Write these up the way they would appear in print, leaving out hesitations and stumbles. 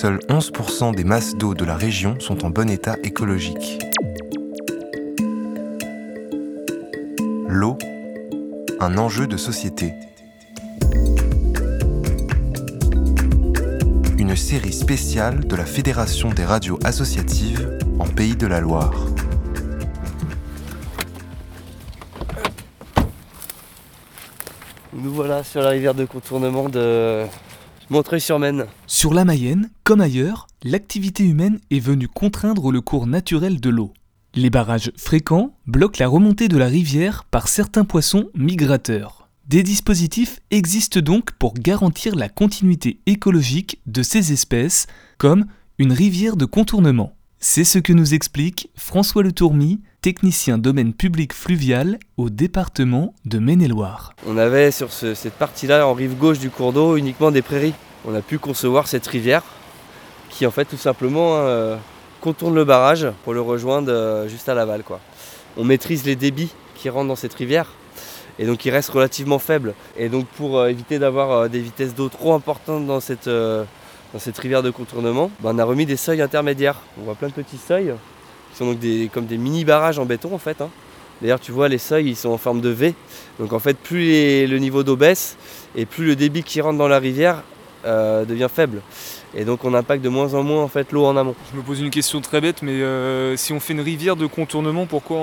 seuls 11% des masses d'eau de la région sont en bon état écologique. L'eau, un enjeu de société. Une série spéciale de la Fédération des radios associatives en Pays de la Loire. Nous voilà sur la rivière de contournement de Montreuil-sur-Maine. Sur la Mayenne, comme ailleurs, l'activité humaine est venue contraindre le cours naturel de l'eau. Les barrages fréquents bloquent la remontée de la rivière par certains poissons migrateurs. Des dispositifs existent donc pour garantir la continuité écologique de ces espèces, comme une rivière de contournement. C'est ce que nous explique François Le Tourmy, technicien domaine public fluvial au département de Maine-et-Loire. On avait sur cette partie-là, en rive gauche du cours d'eau, uniquement des prairies. On a pu concevoir cette rivière qui en fait tout simplement contourne le barrage pour le rejoindre juste à l'aval, quoi. On maîtrise les débits qui rentrent dans cette rivière et donc ils restent relativement faibles. Et donc pour éviter d'avoir des vitesses d'eau trop importantes dans cette rivière de contournement, on a remis des seuils intermédiaires. On voit plein de petits seuils qui sont donc comme des mini barrages en béton en fait. D'ailleurs tu vois les seuils ils sont en forme de V. Donc en fait plus le niveau d'eau baisse et plus le débit qui rentre dans la rivière devient faible. Et donc on impacte de moins en moins en fait l'eau en amont. Je me pose une question très bête, mais si on fait une rivière de contournement, pourquoi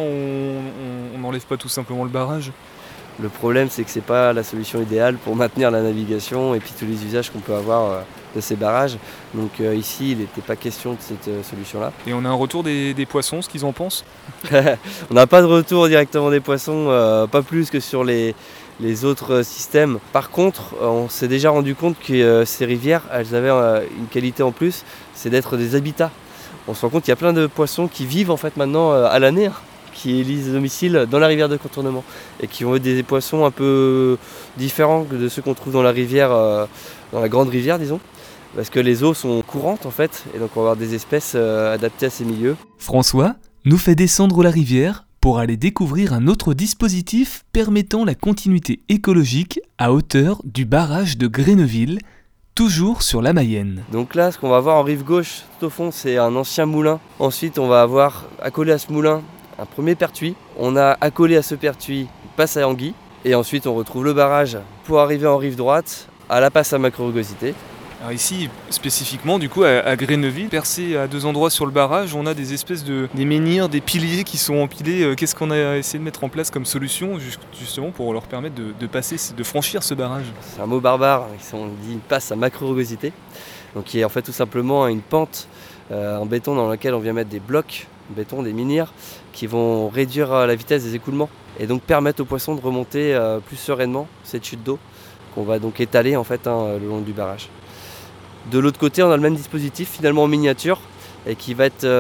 on n'enlève pas tout simplement le barrage ? Le problème c'est que c'est pas la solution idéale pour maintenir la navigation et puis tous les usages qu'on peut avoir de ces barrages. Donc ici il n'était pas question de cette solution-là. Et on a un retour des poissons, ce qu'ils en pensent ? On n'a pas de retour directement des poissons, pas plus que sur les autres systèmes. Par contre, on s'est déjà rendu compte que ces rivières, elles avaient une qualité en plus, c'est d'être des habitats. On se rend compte qu'il y a plein de poissons qui vivent en fait maintenant à l'année, qui élisent domicile dans la rivière de contournement et qui vont être des poissons un peu différents de ceux qu'on trouve dans la rivière, dans la grande rivière disons, parce que les eaux sont courantes en fait et donc on va avoir des espèces adaptées à ces milieux. François nous fait descendre la rivière pour aller découvrir un autre dispositif permettant la continuité écologique à hauteur du barrage de Gréneville, toujours sur la Mayenne. Donc là, ce qu'on va voir en rive gauche, tout au fond, c'est un ancien moulin. Ensuite, on va avoir accolé à ce moulin un premier pertuis. On a accolé à ce pertuis une passe à anguille. Et ensuite, on retrouve le barrage pour arriver en rive droite à la passe à macrorugosité. Alors ici, spécifiquement, du coup, à Gréneville, percé à 2 endroits sur le barrage, on a des espèces des menhirs, des piliers qui sont empilés. Qu'est-ce qu'on a essayé de mettre en place comme solution, justement, pour leur permettre de passer, de franchir ce barrage ? C'est un mot barbare, on dit une passe à macrorugosité. Donc qui est en fait tout simplement une pente en béton dans laquelle on vient mettre des blocs en béton, des menhirs, qui vont réduire la vitesse des écoulements et donc permettre aux poissons de remonter plus sereinement cette chute d'eau qu'on va donc étaler en fait le long du barrage. De l'autre côté, on a le même dispositif finalement en miniature et qui va être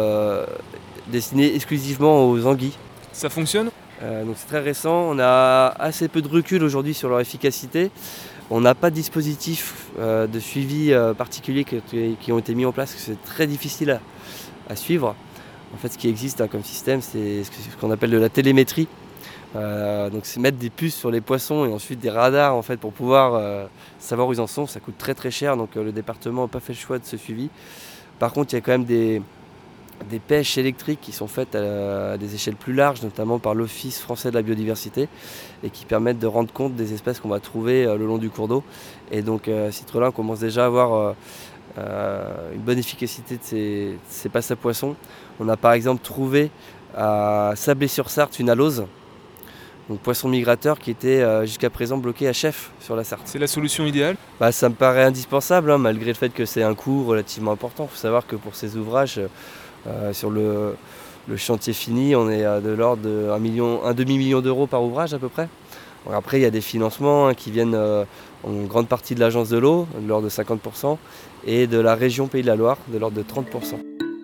destiné exclusivement aux anguilles. Ça fonctionne ? Donc c'est très récent, on a assez peu de recul aujourd'hui sur leur efficacité. On n'a pas de dispositif de suivi particulier qui ont été mis en place, parce que c'est très difficile à suivre. En fait, ce qui existe comme système, c'est ce qu'on appelle de la télémétrie. Donc c'est mettre des puces sur les poissons et ensuite des radars en fait, pour pouvoir savoir où ils en sont. Ça coûte très très cher, donc le département n'a pas fait le choix de ce suivi. Par contre, il y a quand même des pêches électriques qui sont faites à des échelles plus larges, notamment par l'Office français de la biodiversité, et qui permettent de rendre compte des espèces qu'on va trouver le long du cours d'eau. Et donc à ce titre-là, on commence déjà à avoir une bonne efficacité de ces passes à poissons. On a par exemple trouvé à Sablé-sur-Sarthe une alose, donc poisson migrateur qui était jusqu'à présent bloqué à Chef sur la Sarthe. C'est la solution idéale ? Ça me paraît indispensable, malgré le fait que c'est un coût relativement important. Il faut savoir que pour ces ouvrages, sur le chantier fini, on est de l'ordre d'un demi-million d'euros par ouvrage à peu près. Donc après, il y a des financements qui viennent en grande partie de l'agence de l'eau, de l'ordre de 50%, et de la région Pays de la Loire, de l'ordre de 30%.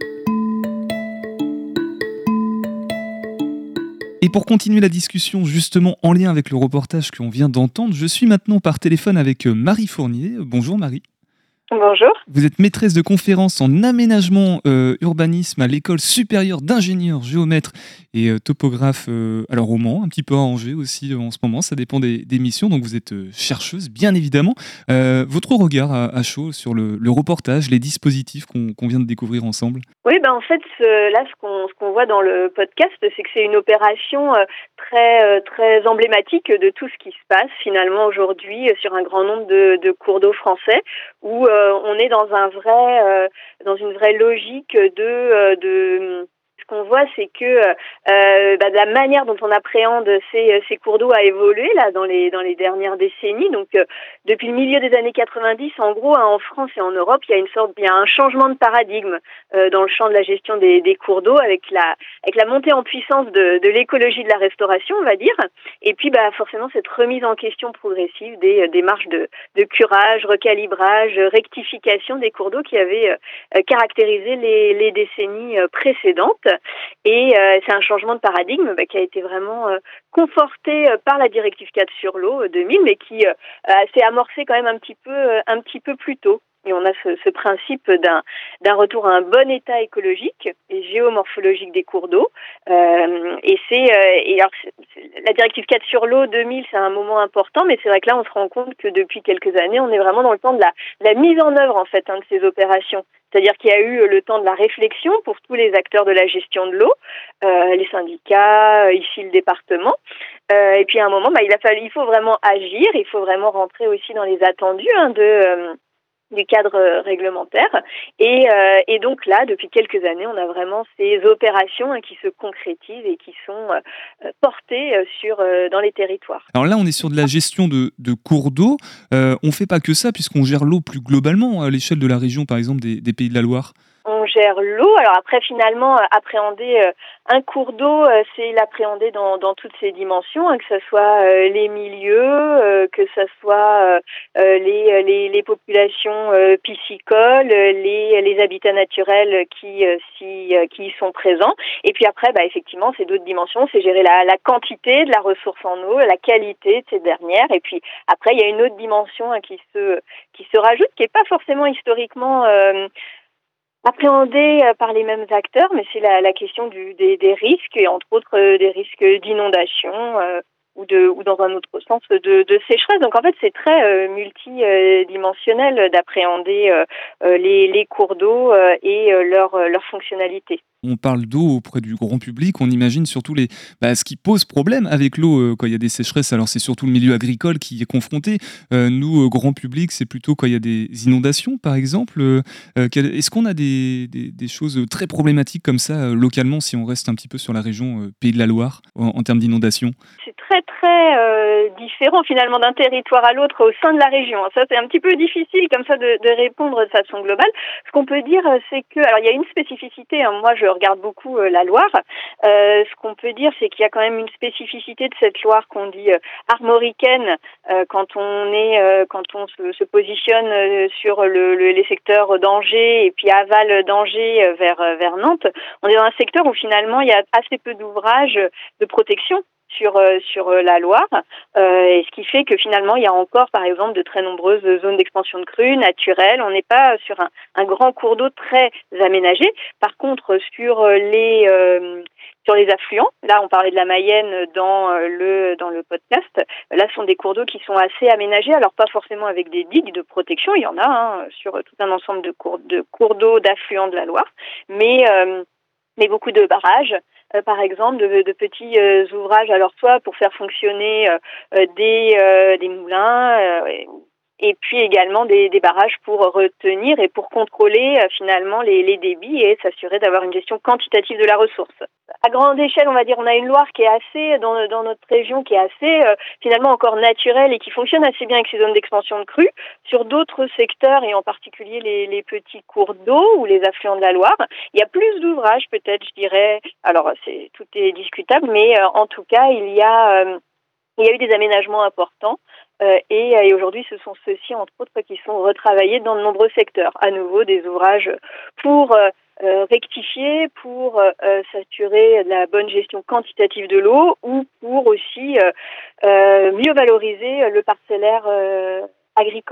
Et pour continuer la discussion justement en lien avec le reportage qu'on vient d'entendre, je suis maintenant par téléphone avec Marie Fournier. Bonjour Marie. Bonjour. Vous êtes maîtresse de conférences en aménagement urbanisme à l'École supérieure d'ingénieurs géomètres et topographe alors au Mans, un petit peu à Angers aussi en ce moment, ça dépend des missions, donc vous êtes chercheuse bien évidemment. Votre regard à chaud sur le reportage, les dispositifs qu'on vient de découvrir ensemble? Oui, en fait, là, ce qu'on voit dans le podcast, c'est que c'est une opération très emblématique de tout ce qui se passe finalement aujourd'hui sur un grand nombre de cours d'eau français, où on est dans une vraie logique de ce qu'on voit, c'est que la manière dont on appréhende ces cours d'eau a évolué là dans les dernières décennies. Donc depuis le milieu des années 90, en gros, en France et en Europe, il y a un changement de paradigme dans le champ de la gestion des cours d'eau avec la montée en puissance de l'écologie de la restauration, on va dire. Et puis forcément cette remise en question progressive des démarches de curage, recalibrage, rectification des cours d'eau qui avaient caractérisé les décennies précédentes. Et c'est un changement de paradigme qui a été vraiment conforté par la directive 4 sur l'eau 2000, mais qui s'est amorcé quand même un petit peu plus tôt. Et on a ce principe d'un retour à un bon état écologique et géomorphologique des cours d'eau. Et alors la directive 4 sur l'eau 2000, c'est un moment important, mais c'est vrai que là on se rend compte que depuis quelques années, on est vraiment dans le temps de la mise en œuvre en fait de ces opérations. C'est-à-dire qu'il y a eu le temps de la réflexion pour tous les acteurs de la gestion de l'eau, les syndicats, ici le département. Et puis à un moment, il faut vraiment agir, il faut vraiment rentrer aussi dans les attendus du cadre réglementaire. Et donc là, depuis quelques années, on a vraiment ces opérations qui se concrétisent et qui sont portées dans les territoires. Alors là, on est sur de la gestion de cours d'eau. On ne fait pas que ça, puisqu'on gère l'eau plus globalement à l'échelle de la région, par exemple, des Pays de la Loire. On gère l'eau. Alors après, finalement, appréhender un cours d'eau, c'est l'appréhender dans toutes ses dimensions, que ce soit les milieux, que ce soit les populations piscicoles, les habitats naturels qui y sont présents. Et puis après, effectivement, c'est d'autres dimensions. C'est gérer la quantité de la ressource en eau, la qualité de cette dernière. Et puis après, il y a une autre dimension qui se rajoute, qui n'est pas forcément historiquement appréhendée par les mêmes acteurs, mais c'est la question des risques, et entre autres des risques d'inondation ou dans un autre sens de sécheresse. Donc en fait, c'est très multidimensionnel d'appréhender les cours d'eau et leur fonctionnalité. On parle d'eau auprès du grand public, on imagine surtout ce qui pose problème avec l'eau quand il y a des sécheresses. Alors c'est surtout le milieu agricole qui est confronté. Nous, grand public, c'est plutôt quand il y a des inondations, par exemple. Est-ce qu'on a des choses très problématiques comme ça localement, si on reste un petit peu sur la région Pays de la Loire, en termes d'inondation? C'est très différent finalement d'un territoire à l'autre au sein de la région. Ça, c'est un petit peu difficile comme ça de répondre de façon globale. Ce qu'on peut dire, c'est que, alors il y a une spécificité, moi je regarde beaucoup la Loire. Ce qu'on peut dire, c'est qu'il y a quand même une spécificité de cette Loire qu'on dit armoricaine quand on se positionne sur les secteurs d'Angers et puis aval d'Angers vers Nantes. On est dans un secteur où finalement il y a assez peu d'ouvrages de protection sur la Loire, et ce qui fait que finalement il y a encore par exemple de très nombreuses zones d'expansion de crues naturelles. On n'est pas sur un grand cours d'eau très aménagé. Par contre sur les affluents, là on parlait de la Mayenne dans le podcast, là ce sont des cours d'eau qui sont assez aménagés, alors pas forcément avec des digues de protection, il y en a sur tout un ensemble de cours d'eau d'affluents de la Loire, mais beaucoup de barrages, par exemple, de petits ouvrages, alors soit pour faire fonctionner des moulins, et puis également des barrages pour retenir et pour contrôler finalement les débits et s'assurer d'avoir une gestion quantitative de la ressource. À grande échelle, on va dire, on a une Loire qui est assez, dans notre région, qui est assez finalement encore naturelle et qui fonctionne assez bien avec ces zones d'expansion de crues. Sur d'autres secteurs, et en particulier les petits cours d'eau ou les affluents de la Loire, il y a plus d'ouvrages peut-être, je dirais. Alors, tout est discutable, mais en tout cas, il y a eu des aménagements importants. Et aujourd'hui, ce sont ceux-ci, entre autres, qui sont retravaillés dans de nombreux secteurs. À nouveau, des ouvrages pour rectifier, pour s'assurer de la bonne gestion quantitative de l'eau, ou pour aussi mieux valoriser le parcellaire agricole.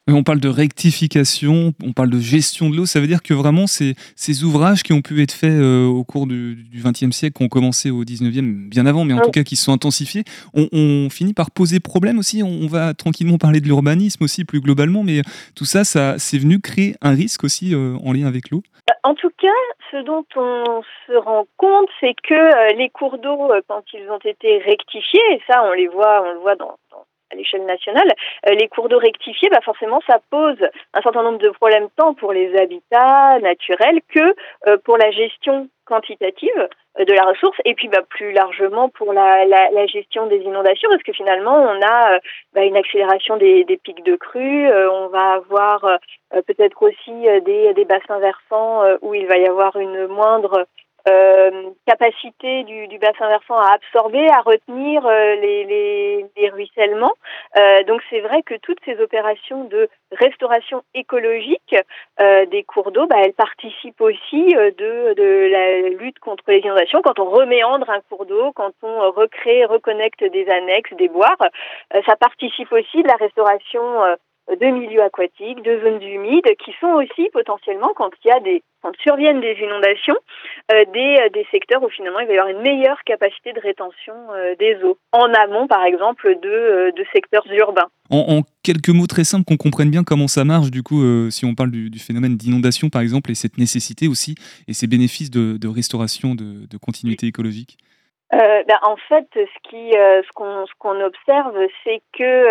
Et on parle de rectification, on parle de gestion de l'eau, ça veut dire que vraiment ces ouvrages qui ont pu être faits au cours du XXe siècle, qui ont commencé au XIXe, bien avant, mais en tout cas qui se sont intensifiés, on finit par poser problème aussi. On va tranquillement parler de l'urbanisme aussi plus globalement, mais tout ça c'est venu créer un risque aussi en lien avec l'eau. En tout cas, ce dont on se rend compte, c'est que les cours d'eau, quand ils ont été rectifiés, et ça on le voit à l'échelle nationale, les cours d'eau rectifiés, forcément ça pose un certain nombre de problèmes tant pour les habitats naturels que pour la gestion quantitative de la ressource et puis plus largement pour la gestion des inondations, parce que finalement on a une accélération des pics de crue, on va avoir peut-être aussi des bassins versants où il va y avoir une moindre capacité du bassin versant à absorber, à retenir les ruissellements. Donc c'est vrai que toutes ces opérations de restauration écologique des cours d'eau, elles participent aussi de la lutte contre les inondations. Quand on reméandre un cours d'eau, quand on reconnecte des annexes, des boires, ça participe aussi de la restauration de milieux aquatiques, de zones humides, qui sont aussi potentiellement, quand surviennent des inondations, des secteurs où finalement il va y avoir une meilleure capacité de rétention des eaux, en amont par exemple de secteurs urbains. En quelques mots très simples, qu'on comprenne bien comment ça marche, du coup, si on parle du phénomène d'inondation par exemple, et cette nécessité aussi, et ces bénéfices de restauration, de continuité écologique. En fait, ce qu'on observe, c'est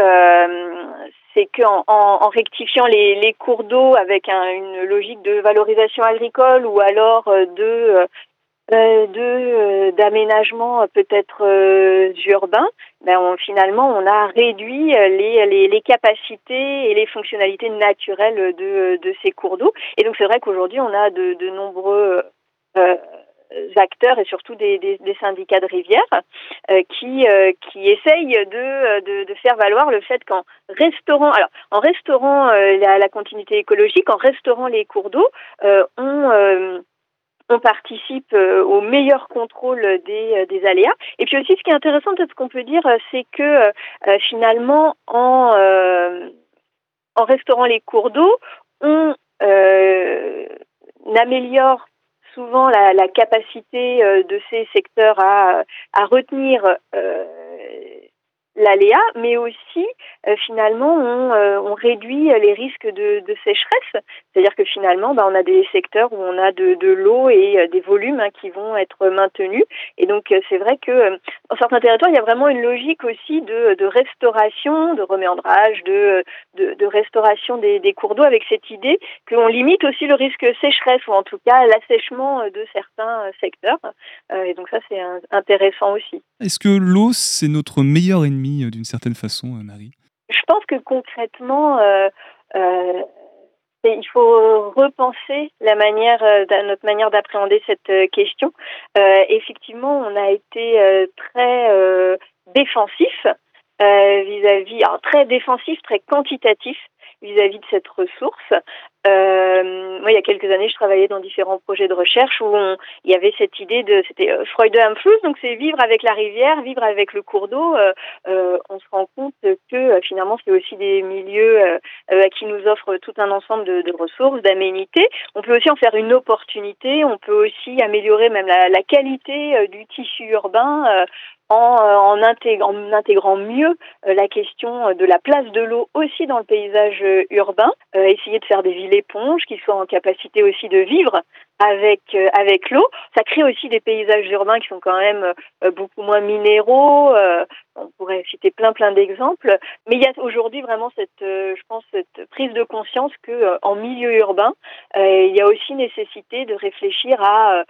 que en rectifiant les cours d'eau avec une logique de valorisation agricole ou alors d'aménagement peut-être urbain, finalement on a réduit les capacités et les fonctionnalités naturelles de ces cours d'eau. Et donc c'est vrai qu'aujourd'hui on a de nombreux acteurs et surtout des syndicats de rivières qui essayent de faire valoir le fait qu'en restaurant la continuité écologique, en restaurant les cours d'eau, on participe au meilleur contrôle des aléas. Et puis aussi, ce qui est intéressant, peut-être ce qu'on peut dire, c'est que finalement, en restaurant les cours d'eau, on améliore souvent la capacité de ces secteurs à retenir l'aléa, mais aussi finalement on réduit les risques de sécheresse. C'est-à-dire que finalement on a des secteurs où on a de l'eau et des volumes qui vont être maintenus. Et donc c'est vrai que dans certains territoires il y a vraiment une logique aussi de restauration, de reméandrage, de restauration des cours d'eau, avec cette idée qu'on limite aussi le risque sécheresse, ou en tout cas l'assèchement de certains secteurs. Et donc ça c'est intéressant aussi. Est-ce que l'eau c'est notre meilleur ennemi d'une certaine façon, Marie? Je pense que concrètement, il faut repenser notre manière d'appréhender cette question. Effectivement, on a été très défensif très défensif, très quantitatif vis-à-vis de cette ressource. Moi, il y a quelques années, je travaillais dans différents projets de recherche où il y avait cette idée c'était Freude am Fluss, donc c'est vivre avec la rivière, vivre avec le cours d'eau. On se rend compte que finalement, c'est aussi des milieux qui nous offrent tout un ensemble de ressources, d'aménités. On peut aussi en faire une opportunité, on peut aussi améliorer même la qualité du tissu urbain en intégrant mieux la question de la place de l'eau aussi dans le paysage urbain, essayer de faire des villes éponges qui soient en capacité aussi de vivre avec l'eau. Ça crée aussi des paysages urbains qui sont quand même beaucoup moins minéraux. On pourrait citer plein d'exemples, mais il y a aujourd'hui vraiment cette prise de conscience que en milieu urbain, il y a aussi nécessité de réfléchir à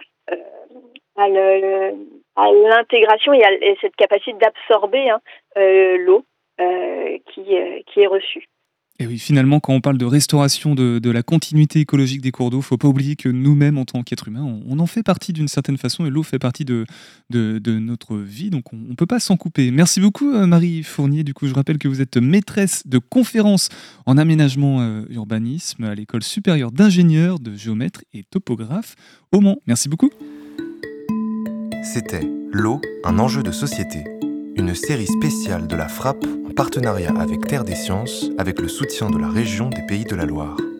l'intégration et à cette capacité d'absorber l'eau qui est reçue. Et oui, finalement, quand on parle de restauration de la continuité écologique des cours d'eau, il ne faut pas oublier que nous-mêmes, en tant qu'êtres humains, on en fait partie d'une certaine façon, et l'eau fait partie de notre vie, donc on ne peut pas s'en couper. Merci beaucoup, Marie Fournier. Du coup, je rappelle que vous êtes maîtresse de conférences en aménagement urbanisme à l'École supérieure d'ingénieurs, de géomètres et topographes au Mans. Merci beaucoup. C'était L'eau, un enjeu de société, une série spéciale de la Frappe en partenariat avec Terre des Sciences, avec le soutien de la région des Pays de la Loire.